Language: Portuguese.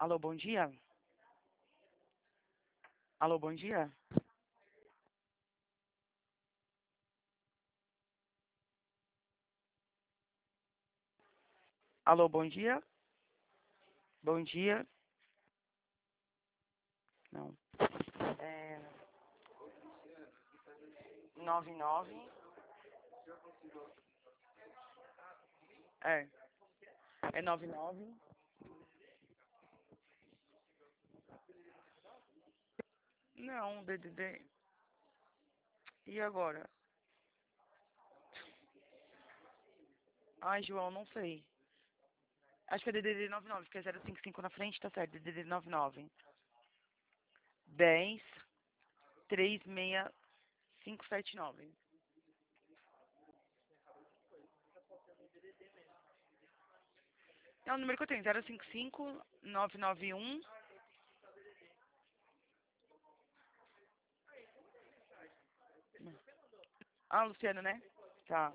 Alô, bom dia? Alô, bom dia? Alô, bom dia? Bom dia? Não. É... 99. É. É 99. Não, DDD. E agora? Ai, João, não sei. Acho que é DDD 99, porque é 055 na frente, tá certo. DDD 99. 10 36579. É o número que eu tenho, 055 991. Ah, Luciano, né? Tá.